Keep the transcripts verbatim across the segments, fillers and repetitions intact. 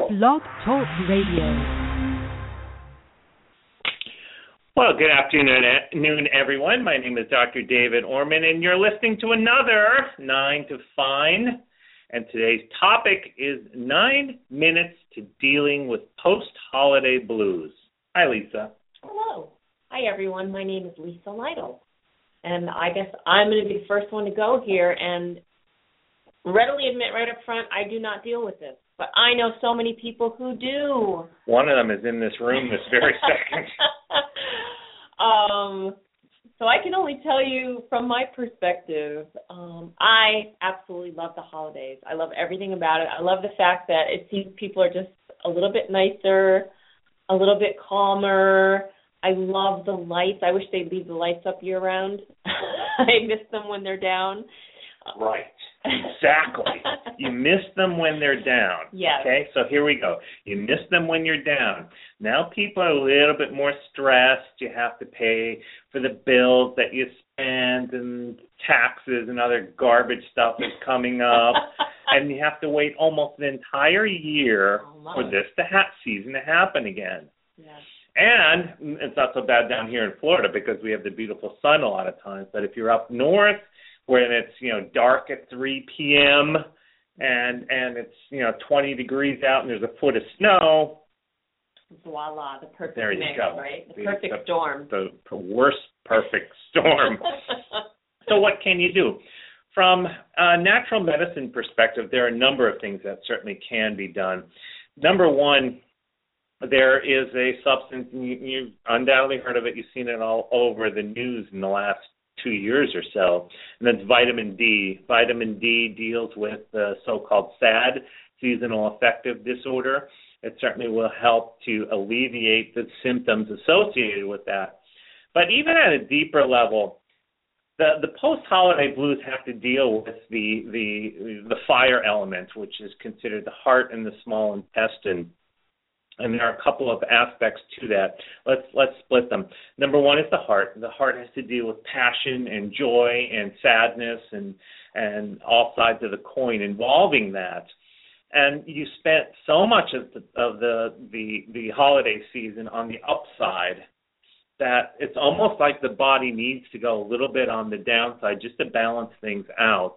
Blog Talk Radio. Well, good afternoon, everyone. My name is Doctor David Orman, and you're listening to another Nine to Fine. And today's topic is nine minutes to dealing with post-holiday blues. Hi, Lisa. Hello. Hi, everyone. My name is Lisa Lytle. And I guess I'm going to be the first one to go here and readily admit right up front, I do not deal with this. But I know so many people who do. One of them is in this room this very second. um, so I can only tell you from my perspective, um, I absolutely love the holidays. I love everything about it. I love the fact that it seems people are just a little bit nicer, a little bit calmer. I love the lights. I wish they'd leave the lights up year-round. I miss them when they're down. Right. Exactly. You miss them when they're down. Yes. Okay, so here we go. You miss them when you're down. Now people are a little bit more stressed. You have to pay for the bills that you spend and taxes and other garbage stuff is coming up. And you have to wait almost an entire year oh, for this to ha- season to happen again. Yes. And it's not so bad down here in Florida because we have the beautiful sun a lot of times. But if you're up north, when it's, you know, dark at three p.m. and and it's, you know, twenty degrees out and there's a foot of snow. Voila, the perfect there you mix, go. right? The, the perfect the, storm. The, the worst perfect storm. So what can you do? From a natural medicine perspective, there are a number of things that certainly can be done. Number one, there is a substance, and you, you've undoubtedly heard of it. You've seen it all over the news in the last two years or so, and that's vitamin D. Vitamin D deals with the so-called S A D, seasonal affective disorder. It certainly will help to alleviate the symptoms associated with that. But even at a deeper level, the, the post-holiday blues have to deal with the, the, the fire element, which is considered the heart and the small intestine. And there are a couple of aspects to that. Let's let's split them. Number one is the heart. The heart has to deal with passion and joy and sadness and and all sides of the coin involving that. And you spent so much of the of the the, the holiday season on the upside that it's almost like the body needs to go a little bit on the downside just to balance things out.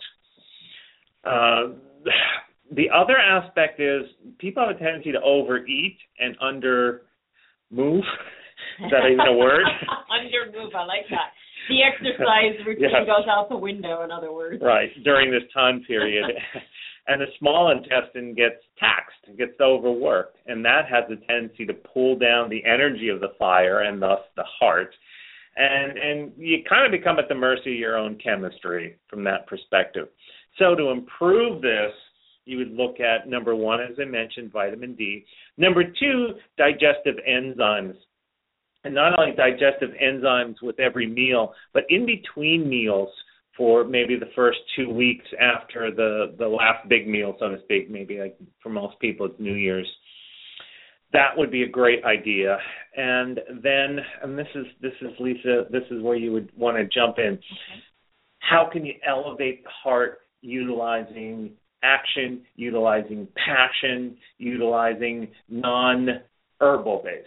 Uh, The other aspect is people have a tendency to overeat and under move. Is that even a word? Under move, I like that. The exercise routine yeah. goes out the window, in other words. Right, during this time period. And the small intestine gets taxed, gets overworked, and that has a tendency to pull down the energy of the fire and thus the heart. And and you kind of become at the mercy of your own chemistry from that perspective. So to improve this, you would look at, number one, as I mentioned, vitamin D. Number two, digestive enzymes. And not only digestive enzymes with every meal, but in between meals for maybe the first two weeks after the, the last big meal, so to speak, maybe like for most people it's New Year's. That would be a great idea. And then, and this is, this is Lisa, this is where you would want to jump in. Okay. How can you elevate the heart utilizing action, utilizing passion, utilizing non-herbal based?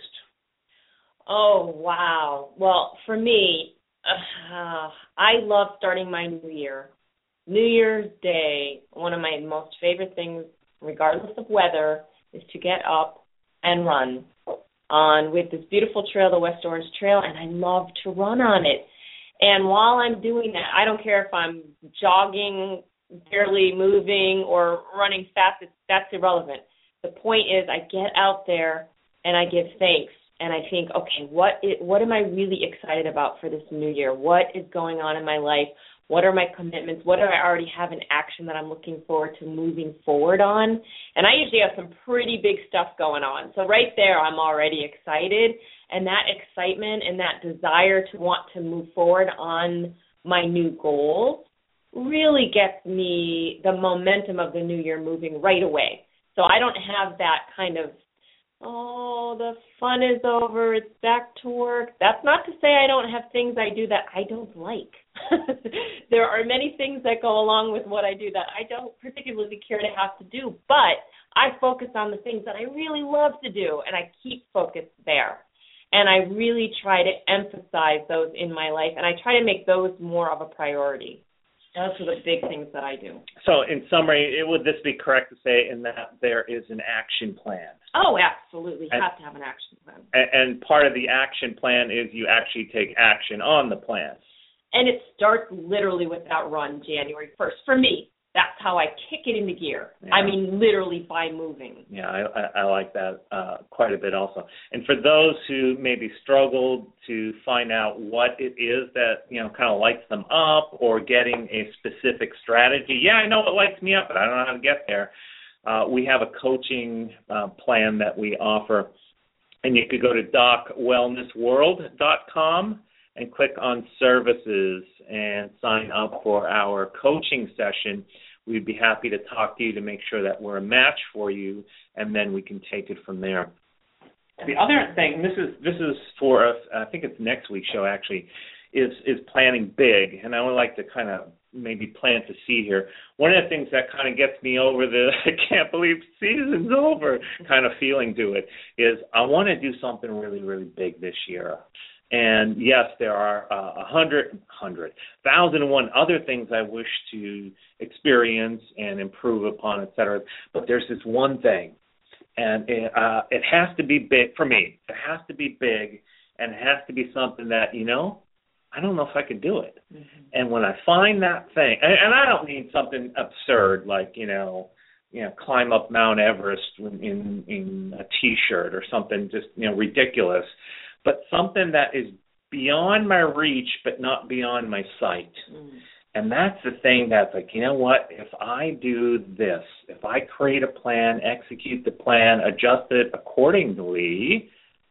Oh, wow. Well, for me, uh, I love starting my new year. New Year's Day, one of my most favorite things, regardless of weather, is to get up and run on with this beautiful trail, the West Orange Trail, and I love to run on it. And while I'm doing that, I don't care if I'm jogging, barely moving, or running fast, it's, that's irrelevant. The point is I get out there and I give thanks, and I think, okay, what is, what am I really excited about for this new year? What is going on in my life? What are my commitments? What do I already have in action that I'm looking forward to moving forward on? And I usually have some pretty big stuff going on. So right there, I'm already excited, and that excitement and that desire to want to move forward on my new goals really gets me the momentum of the new year moving right away. So I don't have that kind of oh, the fun is over, it's back to work. That's not to say I don't have things I do that I don't like. There are many things that go along with what I do that I don't particularly care to have to do, but I focus on the things that I really love to do, and I keep focused there. And I really try to emphasize those in my life, and I try to make those more of a priority. Those are the big things that I do. So in summary, it, would this be correct to say in that there is an action plan? Oh, absolutely. You and, have to have an action plan. And, and part of the action plan is you actually take action on the plan. And it starts literally with that run January first. For me, that's how I kick it into gear. Yeah. I mean, literally by moving. Yeah, I, I, I like that uh, quite a bit also. And for those who maybe struggled to find out what it is that, you know, kind of lights them up or getting a specific strategy, yeah, I know it lights me up, but I don't know how to get there. Uh, we have a coaching uh, plan that we offer, and you could go to doc wellness world dot com and click on services and sign up for our coaching session. We'd be happy to talk to you to make sure that we're a match for you, and then we can take it from there. The other thing, this is this is for us, I think it's next week's show actually, is is planning big, and I would like to kind of maybe plant a seed here. One of the things that kind of gets me over the I can't believe season's over kind of feeling to it is I want to do something really, really big this year. And yes, there are a uh, hundred, hundred, thousand and one other things I wish to experience and improve upon, et cetera. But there's this one thing, and it, uh, it has to be big for me. It has to be big, and it has to be something that, you know, I don't know if I could do it. Mm-hmm. And when I find that thing, and, and I don't mean something absurd like, you know, you know, climb up Mount Everest in, in, in a T-shirt or something just, you know, ridiculous. But something that is beyond my reach but not beyond my sight. Mm. And that's the thing that's like, you know what, if I do this, if I create a plan, execute the plan, adjust it accordingly,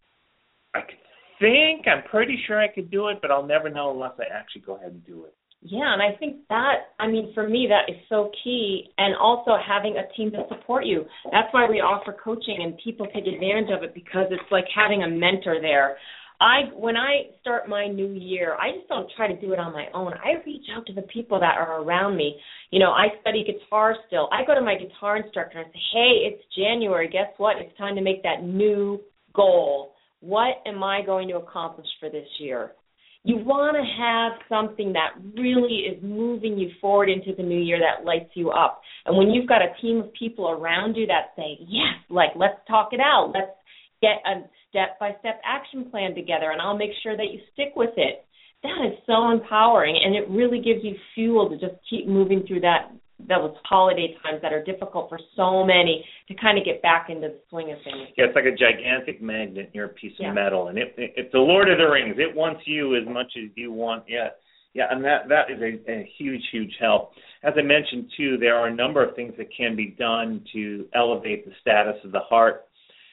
I could think, I'm pretty sure I could do it, but I'll never know unless I actually go ahead and do it. Yeah, and I think that, I mean, for me, that is so key, and also having a team to support you. That's why we offer coaching, and people take advantage of it because it's like having a mentor there. I, when I start my new year, I just don't try to do it on my own. I reach out to the people that are around me. You know, I study guitar still. I go to my guitar instructor and say, hey, it's January. Guess what? It's time to make that new goal. What am I going to accomplish for this year? You want to have something that really is moving you forward into the new year that lights you up. And when you've got a team of people around you that say, yes, like, let's talk it out. Let's get a step-by-step action plan together, and I'll make sure that you stick with it. That is so empowering, and it really gives you fuel to just keep moving through that those holiday times that are difficult for so many to kind of get back into the swing of things. Yeah, it's like a gigantic magnet. You're a piece of yeah. metal, and it, it, it's the Lord of the Rings. It wants you as much as you want it. Yeah, and that, that is a, a huge, huge help. As I mentioned, too, there are a number of things that can be done to elevate the status of the heart,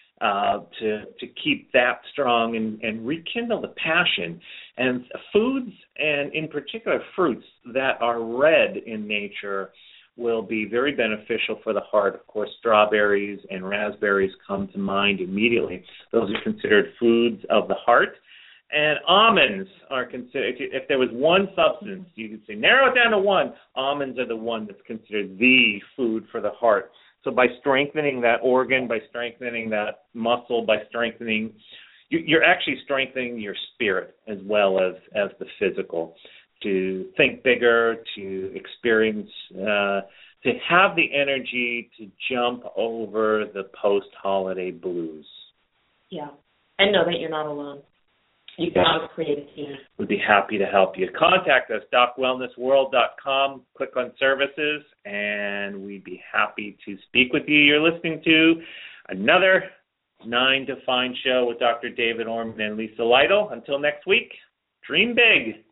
uh, to to keep that strong and, and rekindle the passion. And foods, and in particular fruits that are red in nature, will be very beneficial for the heart. Of course, strawberries and raspberries come to mind immediately. Those are considered foods of the heart. And almonds are considered, if there was one substance, you could say, narrow it down to one, almonds are the one that's considered the food for the heart. So by strengthening that organ, by strengthening that muscle, by strengthening, you're actually strengthening your spirit as well as, as the physical, to think bigger, to experience, uh, to have the energy to jump over the post-holiday blues. Yeah, and know that you're not alone. You can always create a team. We'd be happy to help you. Contact us, doc wellness world dot com. Click on services, and we'd be happy to speak with you. You're listening to another Nine to Find show with Doctor David Orman and Lisa Lytle. Until next week, dream big.